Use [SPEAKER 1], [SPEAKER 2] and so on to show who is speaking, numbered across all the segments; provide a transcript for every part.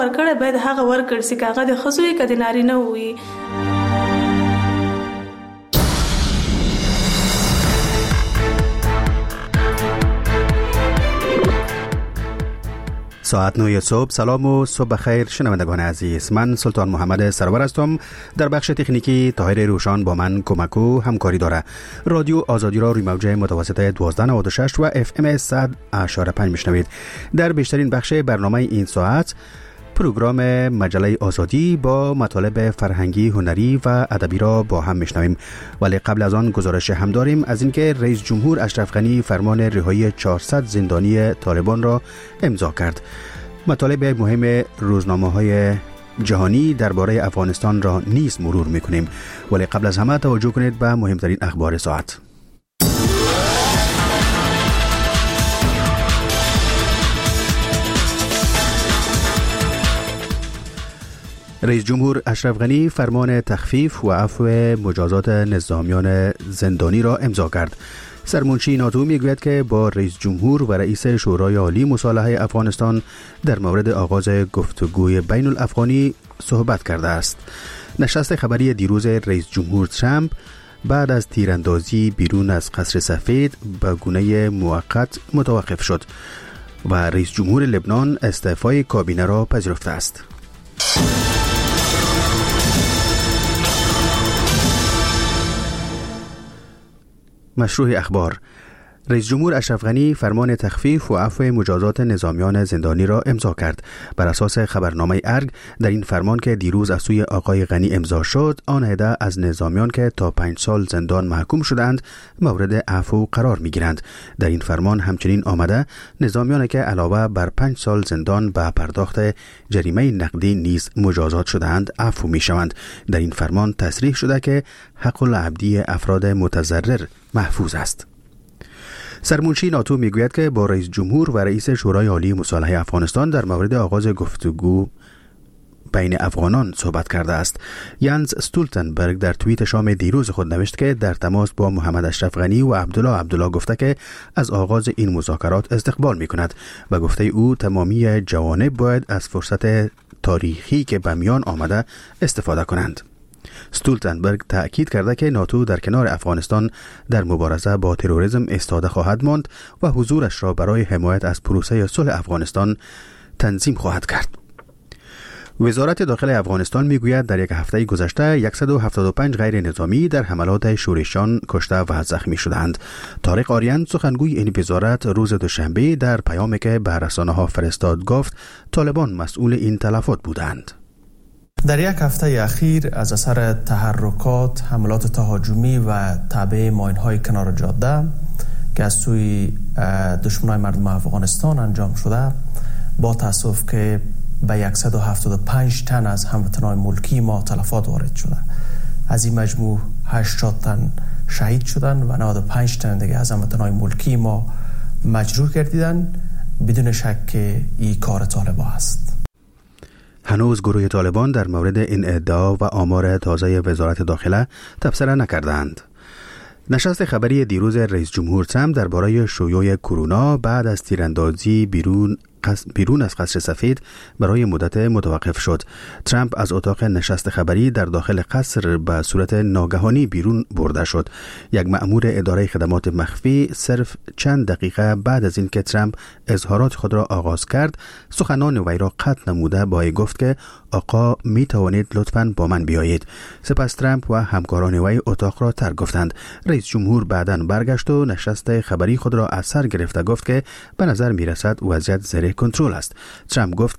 [SPEAKER 1] ورکړه باید هغه ورکړ سي، که هغه د ښځو وي که د نارینه وي.
[SPEAKER 2] ساعت 9 صبح. سلام و صبح بخیر شنوندگان عزیز، من سلطان محمد سرور هستم. در بخش تکنیکی طاهر روشان با من کمک و همکاری داره. رادیو آزادی را روی موج متوسط 1296 و FM 100.5 میشنوید. در بیشترین بخش برنامه این ساعت پروگرام مجله آزادی با مطالب فرهنگی، هنری و ادبی را با هم میشنویم، ولی قبل از آن گزارش هم داریم از اینکه رئیس جمهور اشرف غنی فرمان رهایی 400 زندانی طالبان را امضا کرد. مطالب مهم روزنامه‌های جهانی درباره افغانستان را نیز مرور میکنیم، ولی قبل از همه توجه کنید به مهمترین اخبار ساعت. رئیس جمهور اشرف غنی فرمان تخفیف و عفو مجازات نظامیان زندانی را امضا کرد. سرمنشی ناتو میگوید که با رئیس جمهور و رئیس شورای عالی مصالحه افغانستان در مورد آغاز گفتگوی بین الافغانی صحبت کرده است. نشست خبری دیروز رئیس جمهور ترامپ بعد از تیراندازی بیرون از قصر سفید به گونه موقت متوقف شد و رئیس جمهور لبنان استعفای کابینه را پذیرفته است. مشروع اخبار. رئیس جمهور اشرف غنی فرمان تخفیف و عفو مجازات نظامیان زندانی را امضا کرد. بر اساس خبرنامه ارگ در این فرمان که دیروز از سوی آقای غنی امضا شد، آن عده از نظامیان که تا 5 سال زندان محکوم شدند مورد عفو قرار می‌گیرند. در این فرمان همچنین آمده نظامیان که علاوه بر 5 سال زندان به پرداخت جریمه نقدی نیز مجازات شدند عفو می‌شوند. در این فرمان تصریح شده که حق العبدی افراد متضرر محفوظ است. سرمنشی ناتو میگوید که با رئیس جمهور و رئیس شورای عالی مصالحه افغانستان در مورد آغاز گفتگو بین افغانان صحبت کرده است. یانز استولتنبرگ در توییت شام دیروز خود نوشت که در تماس با محمد اشرف غنی و عبدالله گفته که از آغاز این مذاکرات استقبال میکند و گفته او تمامی جوانب باید از فرصت تاریخی که به میان آمده استفاده کنند. استولتنبرگ تأکید کرده که ناتو در کنار افغانستان در مبارزه با تروریسم ایستاده خواهد ماند و حضورش را برای حمایت از پروسه صلح افغانستان تنظیم خواهد کرد. وزارت داخل افغانستان میگوید در یک هفته گذشته 175 غیر نظامی در حملات شورشیان کشته و زخمی شدند. طارق آریان سخنگوی این وزارت روز دوشنبه در پیامی که به رسانه‌ها فرستاد گفت طالبان مسئول این تلفات بودند.
[SPEAKER 3] در یک هفته اخیر از اثر تحرکات، حملات تهاجمی و تعبیه ماین‌های کنار جاده که از سوی دشمنان مردم افغانستان انجام شده، با تأسف که به 175 تن از هموطنان ملکی ما تلفات وارد شده. از این مجموع 80 تن شهید شدند و 95 تن دیگه از هموطنان ملکی ما مجروح گردیدند. بدون شک که این کار طالبان است.
[SPEAKER 2] هنوز گروه طالبان در مورد این ادعا و آمار تازه وزارت داخله تبصره نکردند. نشست خبری دیروز رئیس جمهور ترامپ درباره شیوع کرونا بعد از تیراندازی بیرون از قصر سفید برای مدت متوقف شد. ترامپ از اتاق نشست خبری در داخل قصر به صورت ناگهانی بیرون برده شد. یک مأمور اداره خدمات مخفی صرف چند دقیقه بعد از اینکه ترامپ اظهارات خود را آغاز کرد، سخنان وی را قطع نموده با وی گفت که آقا می توانید لطفاً با من بیایید. سپس ترامپ و همکاران وی اتاق را ترک گفتند. رئیس جمهور بعداً برگشت و نشست خبری خود را از سر گرفته گفت که به نظر می رسد وضعیت زیر کنترل است. ترامپ گفت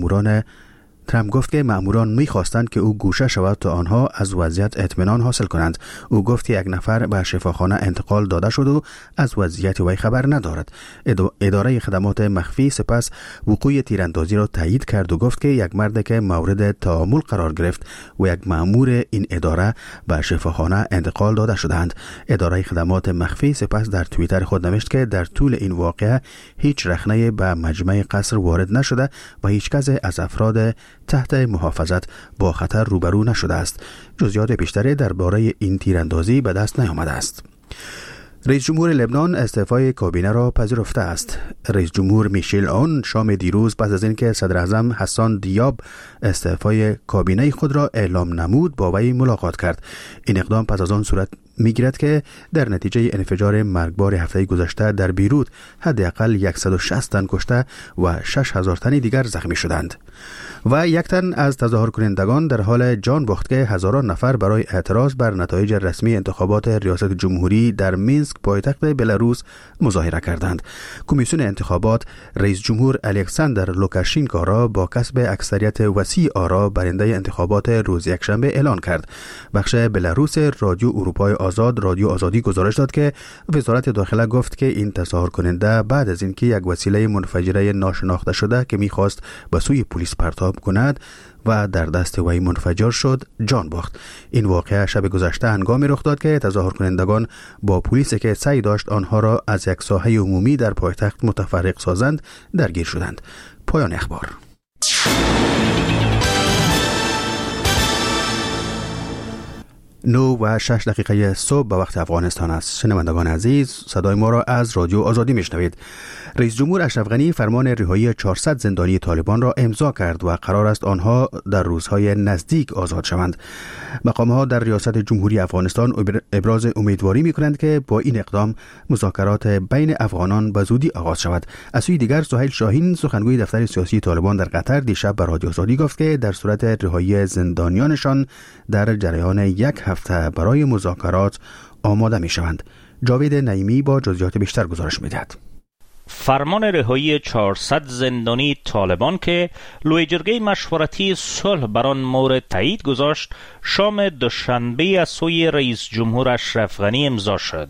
[SPEAKER 2] که مأموران می‌خواستند که او گوشه شود تا آنها از وضعیت اطمینان حاصل کنند. او گفت که یک نفر به شفاخانه انتقال داده شد و از وضعیت وی خبر ندارد. اداره خدمات مخفی سپس وقوع تیراندازی را تایید کرد و گفت که یک مرد که مورد تعامل قرار گرفت و یک مأمور این اداره به شفاخانه انتقال داده شدند. اداره خدمات مخفی سپس در توییتر خود نوشت که در طول این واقعه هیچ رخنه‌ای به مجمع قصر وارد نشده و هیچ کس از افراد تحت محافظت با خطر روبرو نشده است. جزئیات بیشتری درباره این تیراندازی به دست نیامده است. رئیس جمهور لبنان استعفای کابینه را پذیرفته است. رئیس جمهور میشل عون شام دیروز پس از اینکه صدر اعظم حسان دیاب استعفای کابینه خود را اعلام نمود با وی ملاقات کرد. این اقدام پس از آن صورت میگیرد که در نتیجه انفجار مرگبار هفته گذشته در بیروت حداقل 160 تن کشته و 6000 تن دیگر زخمی شدند و یک تن از تظاهر کنندگان در حال جان باخت که هزاران نفر برای اعتراض بر نتایج رسمی انتخابات ریاست جمهوری در مینسک پایتخت بلاروس مظاهره کردند. کمیسیون انتخابات رئیس جمهور الکساندر لوکاشینکو را با کسب اکثریت وسیع آرا برنده انتخابات روز یکشنبه اعلان کرد. بخش بلاروس رادیو اروپای آزاد رادیو آزادی گزارش داد که وزارت داخله گفت که این تظاهر کننده بعد از اینکه یک وسیله منفجره ناشناخته شده که می‌خواست به سوی پلیس پرتاب کند و در دست وی منفجر شد جان باخت. این واقعه شب گذشته هنگامی رخ داد که تظاهر کنندگان با پلیسی که سعی داشت آنها را از یک ساحه عمومی در پایتخت متفرق سازند درگیر شدند. پایان اخبار. 9:06 صبح به وقت افغانستان است. شنوندگان عزیز، صدای ما را از رادیو آزادی میشنوید. رئیس جمهور اشرف غنی فرمان رهایی 400 زندانی طالبان را امضا کرد و قرار است آنها در روزهای نزدیک آزاد شوند. مقام‌ها در ریاست جمهوری افغانستان ابراز امیدواری می‌کنند که با این اقدام مذاکرات بین افغانان به زودی آغاز شود. از سوی دیگر سهیل شاهین سخنگوی دفتر سیاسی طالبان در قطر دیشب به رادیو آزادی گفت که در صورت رهایی زندانیانشان در جریان یک هفته برای مذاکرات آماده می‌شوند. جاوید نعیمی با جزئیات بیشتر گزارش می‌دهد.
[SPEAKER 4] فرمان رهایی 400 زندانی طالبان که لوی جرگه مشورتی صلح بر آن مورد تایید گذاشت، شام دوشنبه از سوی رئیس جمهور اشرف غنی امضا شد.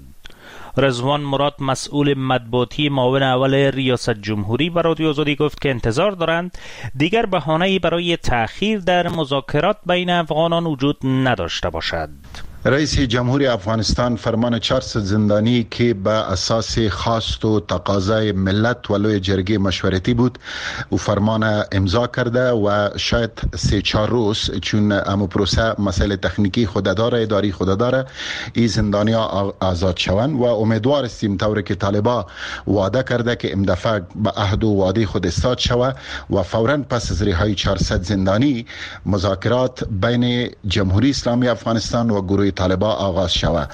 [SPEAKER 4] رضوان مراد مسئول مطبوعاتی معاون اول ریاست جمهوری به رادیو آزادی گفت که انتظار دارند دیگر بهانه‌ای برای تأخیر در مذاکرات بین افغانان وجود نداشته باشد.
[SPEAKER 5] رئیس جمهوری افغانستان فرمان 400 زندانی که به اساس خواست و تقاضای ملت و لوی جرگه مشورتی بود و فرمان امضا کرده و شاید 3-4 روز چون امو پروسه مسئله تکنیکی خود داره، اداری خود داره، این زندانی ها آزاد شوند و امیدوار استیم طوری که طالبا وعده کرده که امدفع به عهد و وعده خود استاد شوه و فوراً پس از رهایی 400 زندانی مذاکرات بین جمهوری اسلامی افغانستان و گروه طالبان آغاز شود.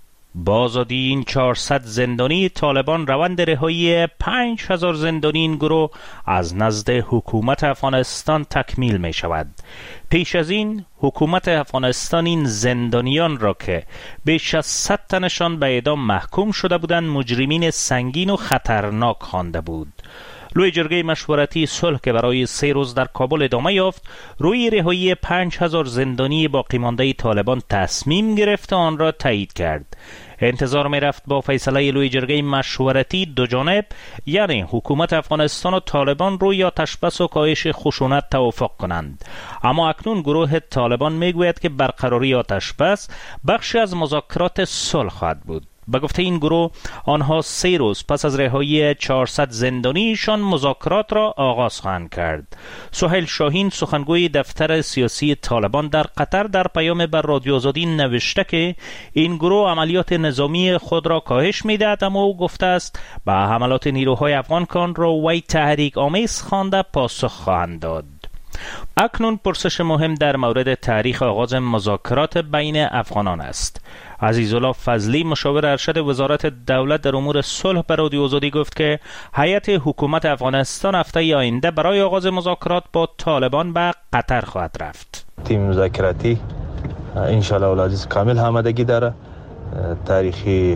[SPEAKER 4] با آزادی این 400 زندانی طالبان روند رهایی 5000 زندانی این گروه از نزد حکومت افغانستان تکمیل می شود. پیش از این حکومت افغانستان این زندانیان را که بیش از 100 تنشان به اعدام محکوم شده بودند مجرمین سنگین و خطرناک خوانده بود. لوی جرگه مشورتی صلح که برای 3 روز در کابل ادامه یافت روی رهایی 5000 زندانی باقی مانده طالبان تصمیم گرفت و آن را تایید کرد. انتظار می رفت با فیصله لوی جرگه مشورتی دو جانب یعنی حکومت افغانستان و طالبان روی آتش بس و کاهش خشونت توافق کنند، اما اکنون گروه طالبان می گوید که برقراری آتش بس بخشی از مذاکرات صلح خواهد بود. به گفته این گروه آنها 3 روز پس از رهایی 400 زندانیشان مذاکرات را آغاز خواهند کرد. سهیل شاهین سخنگوی دفتر سیاسی طالبان در قطر در پیام بر رادیو آزادی نوشته که این گروه عملیات نظامی خود را کاهش می‌دهد، اما او گفته است به حملات نیروهای افغان که آن را وی تحریک آمیز خوانده پاسخ خواهند داد. اکنون پرسش مهم در مورد تاریخ آغاز مذاکرات بین افغانان است. عزیزالله فضلی مشاور ارشد وزارت دولت در امور صلح به رادیو آزادی گفت که هیئت حکومت افغانستان هفته آینده برای آغاز مذاکرات با طالبان به قطر خواهد رفت.
[SPEAKER 6] تیم مذاکراتی انشالله العزیز کامل آمادگی داره. تاریخی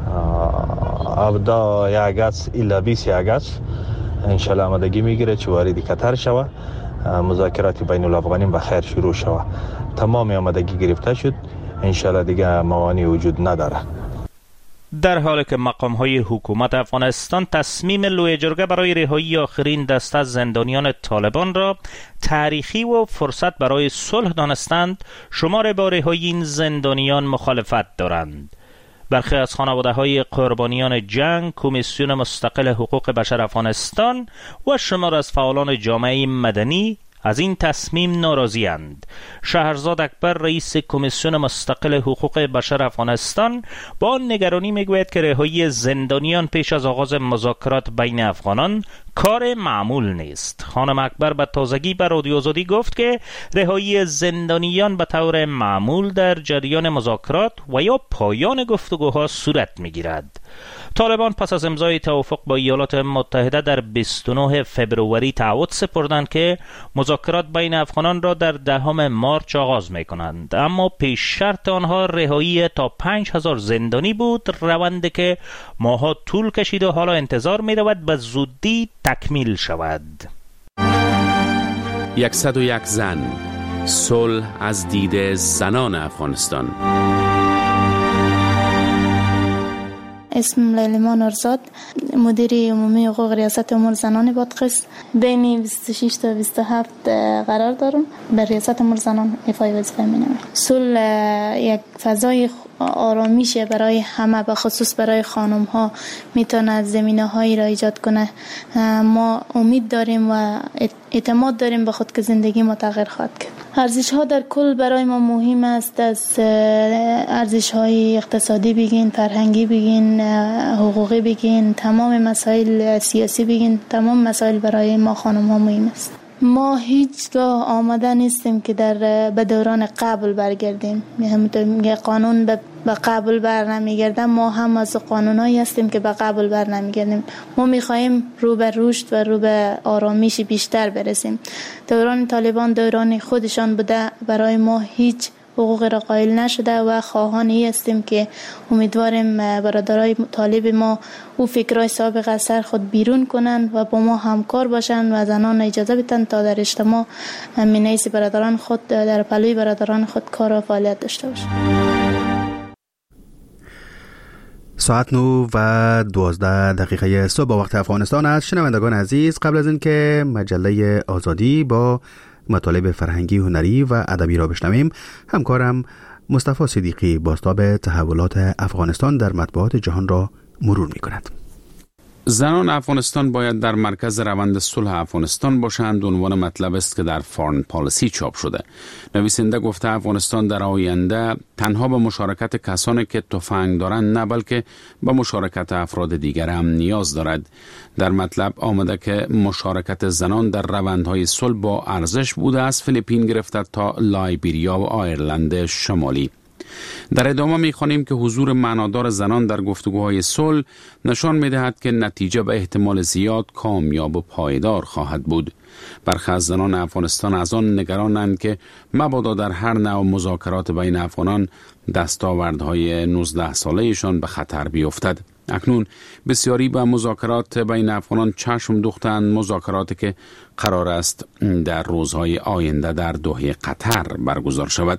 [SPEAKER 6] 17 اگست الی 20 اگست انشالله آمادگی میگیره چه وارد قطر شود. مذاکرات بین الافغانین به خیر شروع شود. تمام آمادگی گرفته شد، انشالله دیگه موانعی وجود نداره.
[SPEAKER 4] در حالی که مقام‌های حکومت افغانستان تصمیم لوی جرگه برای رهایی آخرین دسته از زندانیان طالبان را تاریخی و فرصت برای صلح دانستند، شمار با رهایی این زندانیان مخالفت دارند. برخی از خانواده‌های قربانیان جنگ، کمیسیون مستقل حقوق بشر افغانستان و شمار از فعالان جامعه مدنی از این تصمیم ناراضی‌اند. شهرزاد اکبر رئیس کمیسیون مستقل حقوق بشر افغانستان با نگرانی میگوید که رهایی زندانیان پیش از آغاز مذاکرات بین افغانان کار معمول نیست. خانم اکبر به تازگی به رادیو آزادی گفت که رهایی زندانیان به طور معمول در جریان مذاکرات و یا پایان گفتگوها صورت میگیرد. طالبان پس از امضای توافق با ایالات متحده در 29 فبروری تعهد سپردند که مذاکرات بین افغانان را در 10 مارچ آغاز می‌کنند، اما پیش شرط آنها رهایی تا 5000 زندانی بود، روندی که ماها طول کشید و حالا انتظار می‌رود به زودی تکمیل شود.
[SPEAKER 7] 101 زن، صلح از دید زنان افغانستان.
[SPEAKER 8] اسم لیلیمان ارزاد، مدیر عمومی حقوق ریاست امور زنان بادغیس. بین 26 تا 27 قرار دارم به ریاست امور زنان ایفای وظیفه می‌نمایم. صلح یک فضای آرامیشه برای همه، به خصوص برای خانم ها میتونه زمینه‌هایی را ایجاد کنه. ما امید داریم و اعتماد داریم به خود که زندگی ما تغییر خواهد کرد. ارزش ها در کل برای ما مهم است، از ارزش های اقتصادی بگین، فرهنگی بگین، حقوقی بگین، تمام مسائل سیاسی بگین، تمام مسائل برای ما خانم ها مهم است. ما هیچگاه آماده نیستیم که به دوران قبل برگردیم. همونطور میگه قانون به قبل بر نمیگرده، ما هم از قانونایی هستیم که به قبل بر نمیگردیم. ما میخواهیم رو به رشد و رو به آرامش بیشتر برسیم. دوران طالبان دوران خودشان بوده، برای ما هیچ حقوق را قائل نشده و خواهانی هستیم که امیدواریم برادرای طالب ما او فکرای سابق از سر خود بیرون کنند و با ما همکار باشند و زنان اجازه بدن تا در اجتماع مینیس برادران خود در پلوی برادران خود کار و فعالیت داشته باشند.
[SPEAKER 2] ساعت 9:12 صبح وقت افغانستان است. شنوندگان عزیز، قبل از اینکه مجله آزادی با مطالب فرهنگی، هنری و ادبی را بشنویم، همکارم مصطفی صدیقی بازتاب تحولات افغانستان در مطبوعات جهان را مرور می کند.
[SPEAKER 7] زنان افغانستان باید در مرکز روند صلح افغانستان باشند عنوان مطلب است که در فارن پالیسی چاپ شده. نویسنده گفته افغانستان در آینده تنها به مشارکت کسانی که تفنگ دارند نه، بلکه به مشارکت افراد دیگر هم نیاز دارد. در مطلب آمده که مشارکت زنان در روندهای صلح با ارزش بوده از فیلیپین گرفته تا لایبریا و آیرلند شمالی. در ادامه می‌خوانیم که حضور معنادار زنان در گفتگوهای صلح نشان می‌دهد که نتیجه به احتمال زیاد کامیاب و پایدار خواهد بود. برخی از زنان افغانستان از آن نگرانند که مبادا در هر نوع مذاکرات بین افغانان دستاوردهای 19 ساله‌شان به خطر بیفتد. اکنون بسیاری به مذاکرات بین افغانان چشم دوختند، مذاکراتی که قرار است در روزهای آینده در دوحه قطر برگزار شود.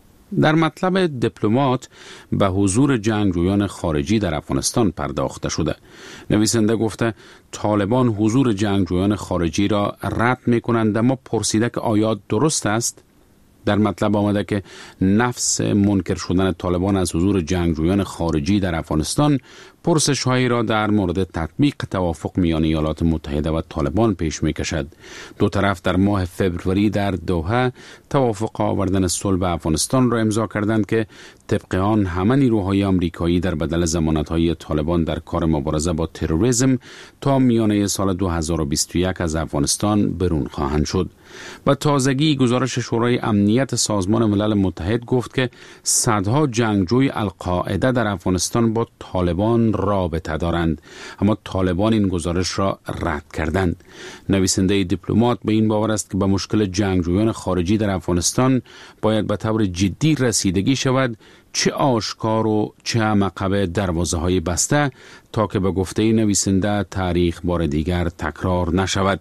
[SPEAKER 7] در مطلب دیپلمات به حضور جنگجویان خارجی در افغانستان پرداخته شده. نویسنده گفته طالبان حضور جنگجویان خارجی را رد می‌کنند، اما پرسیده که آیا درست است؟ در مطلب آمده که نفس منکر شدن طالبان از حضور جنگجویان خارجی در افغانستان پرسش‌هایی را در مورد تطبیق توافق میان ایالات متحده و طالبان پیش می‌کشد. دو طرف در ماه فبروری در دوحه توافق آوردن صلح به افغانستان را امضا کردند که طبق آن همه نیروهای آمریکایی در بدل ضمانت‌های طالبان در کار مبارزه با تروریسم تا میانه سال 2021 از افغانستان برون خواهند شد. و تازگی گزارش شورای امنیت سازمان ملل متحد گفت که صدها جنگجوی القاعده در افغانستان با طالبان رابطه دارند، اما طالبان این گزارش را رد کردند. نویسنده دیپلمات به این باور است که به مشکل جنگجویان خارجی در افغانستان باید به طور جدی رسیدگی شود، چه آشکار و چه مقب دروازه‌های بسته، تا که به گفته نویسنده تاریخ بار دیگر تکرار نشود.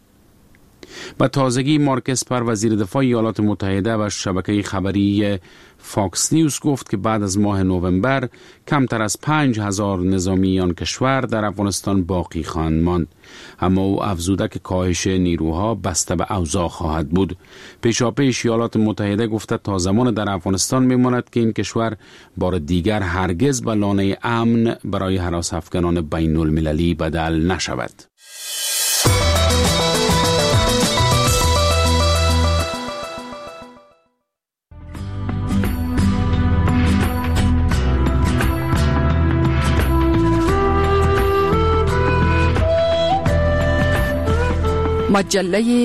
[SPEAKER 7] و تازگی مارک اسپر وزیر دفاع ایالات متحده و شبکه خبری فاکس نیوز گفت که بعد از ماه نوامبر کمتر از 5000 نظامی آن کشور در افغانستان باقی خواهند ماند، اما او افزوده که کاهش نیروها بسته به اوضاع خواهد بود. پیشاپیش ایالات متحده گفته تا زمان در افغانستان میماند که این کشور بار دیگر هرگز به لانه امن برای هراس افغانان بین المللی بدل نشود.
[SPEAKER 9] مجله